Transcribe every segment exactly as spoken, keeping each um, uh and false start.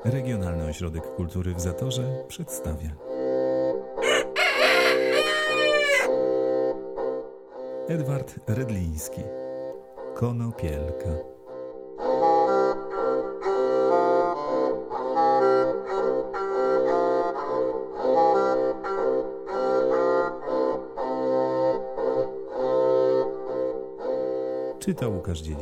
Regionalny Ośrodek Kultury w Zatorze przedstawia Edward Redliński. Konopielka. Czyta Łukasz Dziedzic.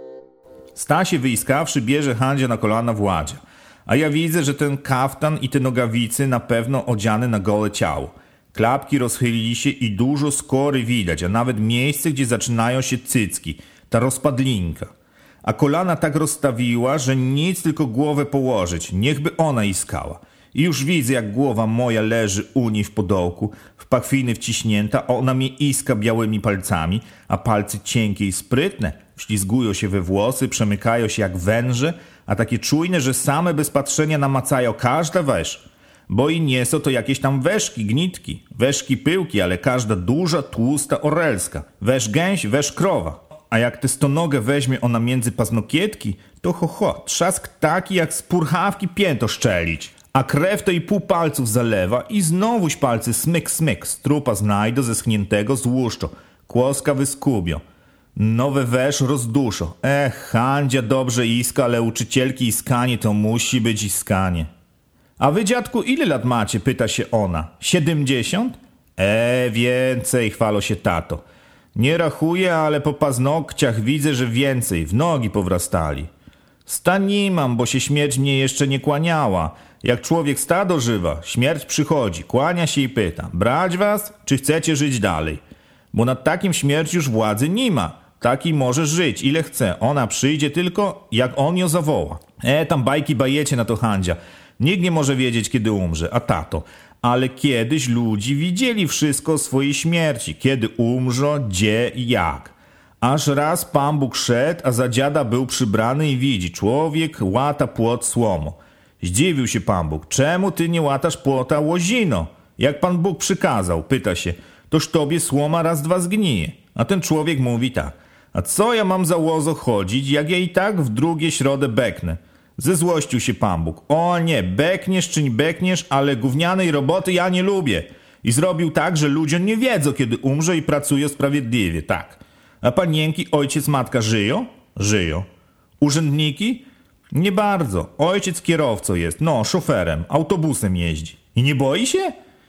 Stasie wyiskawszy bierze Handzia na kolana Władzia. A ja widzę, że ten kaftan i te nogawice na pewno odziane na gole ciało. Klapki rozchylili się i dużo skóry widać, a nawet miejsce, gdzie zaczynają się cycki, ta rozpadlinka. A kolana tak rozstawiła, że nic tylko głowę położyć, niechby ona iskała. I już widzę, jak głowa moja leży u niej w podołku, w pachwiny wciśnięta, a ona mnie iska białymi palcami, a palce cienkie i sprytne, wślizgują się we włosy, przemykają się jak węże, a takie czujne, że same bez patrzenia namacają każda wesz. Bo i nie są to jakieś tam weszki, gnitki, weszki pyłki, ale każda duża, tłusta, orelska. Wesz gęś, wesz krowa. A jak tę stonogę weźmie ona między paznokietki, to ho, ho, trzask taki, jak z purchawki pięto szczelić. A krew to i pół palców zalewa i znowuś palce smyk, smyk, z trupa znajdą zeschniętego złuszczo, kłoska wyskubią. Nowe wesz rozduszo. Ech, Handzia dobrze iska, ale uczycielki iskanie to musi być iskanie. A wy, dziadku, ile lat macie? Pyta się ona. Siedemdziesiąt? E, więcej, chwalo się tato. Nie rachuję, ale po paznokciach widzę, że więcej, w nogi powrastali. Sta nie mam, bo się śmierć mnie jeszcze nie kłaniała. Jak człowiek sta dożywa, śmierć przychodzi, kłania się i pyta: brać was, czy chcecie żyć dalej? Bo nad takim śmierć już władzy nie ma. Taki może żyć, ile chce. Ona przyjdzie tylko, jak on ją zawoła. E, tam bajki bajecie na to, Handzia. Nikt nie może wiedzieć, kiedy umrze, a tato. Ale kiedyś ludzi widzieli wszystko o swojej śmierci. Kiedy umrzo, gdzie i jak. Aż raz Pan Bóg szedł, a za dziada był przybrany i widzi. Człowiek łata płot słomo. Zdziwił się Pan Bóg. Czemu ty nie łatasz płota łozino? Jak Pan Bóg przykazał, pyta się. Toż tobie słoma raz dwa zgnije. A ten człowiek mówi tak: a co ja mam za łozo chodzić, jak ja i tak w drugie środę beknę? Zezłościł się Pan Bóg. O nie, bekniesz czy nie bekniesz, ale gównianej roboty ja nie lubię. I zrobił tak, że ludzie nie wiedzą, kiedy umrze i pracują sprawiedliwie, tak. A panienki, ojciec, matka żyją? Żyją. Urzędniki? Nie bardzo. Ojciec kierowcą jest, no, szoferem, autobusem jeździ. I nie boi się?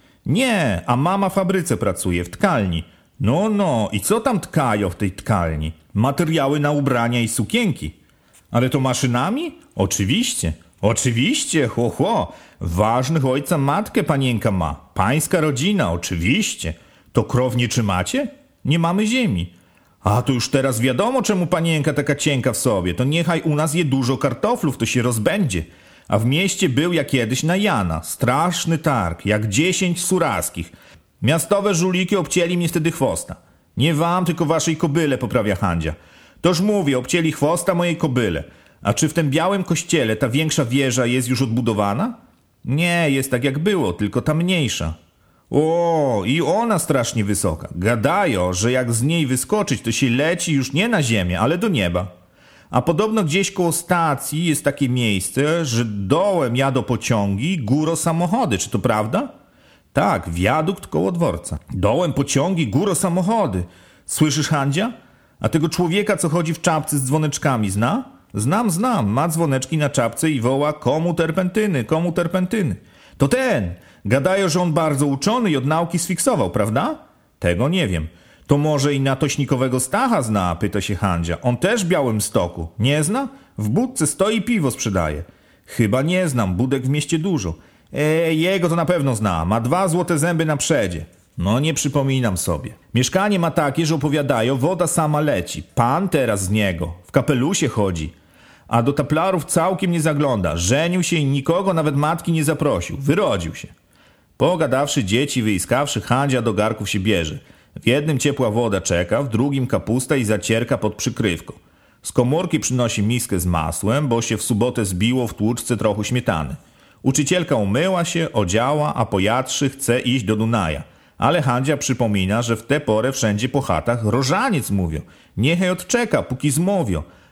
Nie, a mama w fabryce pracuje, w tkalni. No, no, i co tam tkają w tej tkalni? Materiały na ubrania i sukienki. Ale to maszynami? Oczywiście, oczywiście, ho, ho. Ważnych ojca matkę panienka ma. Pańska rodzina, oczywiście. To krow nie trzymacie? Nie mamy ziemi. A to już teraz wiadomo, czemu panienka taka cienka w sobie. To niechaj u nas je dużo kartoflów, to się rozbędzie. A w mieście był jak kiedyś na Jana. Straszny targ, jak dziesięć suraskich. Miastowe żuliki obcięli mnie wtedy chwosta. Nie wam, tylko waszej kobyle, poprawia Handzia. Toż mówię, obcięli chwosta mojej kobyle. A czy w tym białym kościele ta większa wieża jest już odbudowana? Nie, jest tak jak było, tylko ta mniejsza. O, i ona strasznie wysoka. Gadają, że jak z niej wyskoczyć, to się leci już nie na ziemię, ale do nieba. A podobno gdzieś koło stacji jest takie miejsce, że dołem jadą pociągi, górą samochody. Czy to prawda? Tak, wiadukt koło dworca. Dołem pociągi, górą samochody. Słyszysz, Handzia? A tego człowieka, co chodzi w czapce z dzwoneczkami, zna? Znam, znam. Ma dzwoneczki na czapce i woła: komu terpentyny, komu terpentyny. To ten. Gadają, że on bardzo uczony i od nauki sfiksował, prawda? Tego nie wiem. To może i natośnikowego Stacha zna, pyta się Handzia. On też w Białymstoku. Nie zna? W budce stoi, piwo sprzedaje. Chyba nie znam, budek w mieście dużo. E, jego to na pewno zna. Ma dwa złote zęby na przedzie. No nie przypominam sobie. Mieszkanie ma takie, że opowiadają, woda sama leci. Pan teraz z niego. W kapelusie chodzi. A do taplarów całkiem nie zagląda. Żenił się i nikogo, nawet matki, nie zaprosił. Wyrodził się. Pogadawszy dzieci, wyiskawszy, Handzia do garków się bierze. W jednym ciepła woda czeka, w drugim kapusta i zacierka pod przykrywką. Z komórki przynosi miskę z masłem, bo się w sobotę zbiło w tłuczce trochę śmietany. Uczycielka umyła się, odziała, a pojadłszy chce iść do Dunaja. Ale Handzia przypomina, że w tę porę wszędzie po chatach rożaniec mówią. Niechaj odczeka, póki zmówią.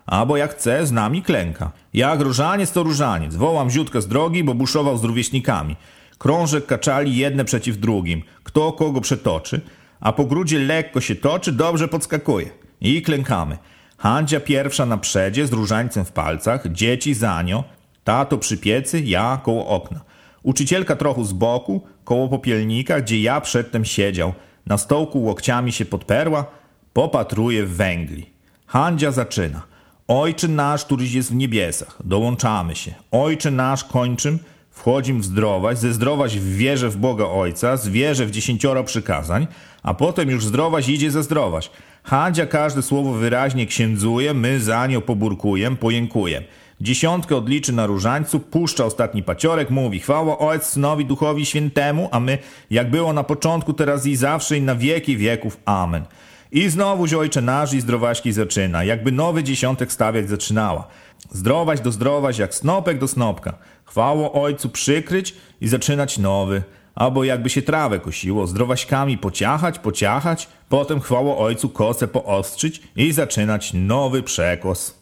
albo jak chce, z nami klęka. Jak różaniec to różaniec. Wołam ziutka z drogi, bo buszował z rówieśnikami. Krążek kaczali jedne przeciw drugim. Kto kogo przetoczy, a po grudzie lekko się toczy, dobrze podskakuje. I klękamy. Handzia pierwsza na przedzie z różańcem w palcach, dzieci za nią, tato przy piecy, ja koło okna. Uczycielka trochę z boku, koło popielnika, gdzie ja przedtem siedział. Na stołku łokciami się podperła, popatruje w węgli. Handzia zaczyna. Ojcze nasz, któryś jest w niebiesach. Dołączamy się. Ojcze nasz, kończym, wchodzim w zdrowaś, ze zdrowaś w wierze w Boga Ojca, z wierze w dziesięcioro przykazań, a potem już zdrowaś idzie ze zdrowaś. Handzia każde słowo wyraźnie księdzuje, my za nią poburkujem, pojękujem. Dziesiątkę odliczy na różańcu, puszcza ostatni paciorek, mówi chwała Ojcu, Synowi, Duchowi Świętemu, a my, jak było na początku, teraz i zawsze i na wieki wieków. Amen. I znowu Ojcze nasz i zdrowaśki zaczyna, jakby nowy dziesiątek stawiać zaczynała. Zdrowaś do zdrowaś, jak snopek do snopka. Chwało Ojcu przykryć i zaczynać nowy. Albo jakby się trawę kosiło, zdrowaśkami pociachać, pociachać, potem chwało Ojcu kosę poostrzyć i zaczynać nowy przekos.